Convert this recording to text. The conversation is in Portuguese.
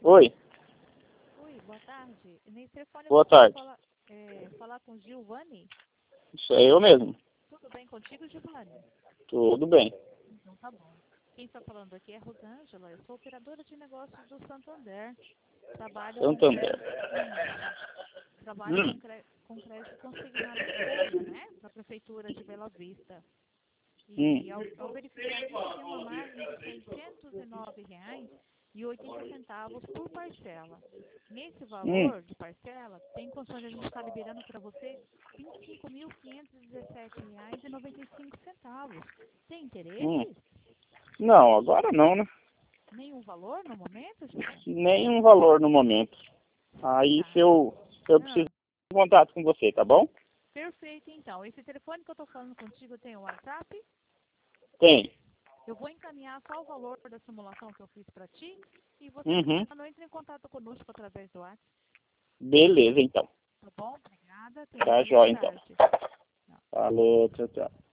Oi, Oi, boa tarde. Nesse telefone eu boa consigo tarde. falar com Giovanni? Isso é eu mesmo. Tudo bem contigo, Giovanni? Tudo bem. Então tá bom. Quem está falando aqui é Rosângela. Eu sou operadora de negócios do Santander. Trabalho com Santander. trabalho com crédito consignado em folha, né? Para a Prefeitura de Bela Vista. E ao verificar aqui, você tem uma margem de R$ 609,80 por parcela. Nesse valor de parcela, tem condições de a gente estar liberando para você R$ 25.517,95. Tem Hum. interesse? Não, agora não, né? Nenhum valor no momento, Giovanni? Nenhum valor no momento. Aí Tá. se eu Ah, preciso de contato com você, tá bom? perfeito, então. Esse telefone que eu estou falando contigo tem o WhatsApp? Tem. Eu vou encaminhar só o valor da simulação que eu fiz para ti e você, Uhum. não entre em contato conosco através do WhatsApp, Beleza, então. tá bom? Obrigada. Tenha uma Tá feliz jóia, então. tarde. Falou, tchau, tchau.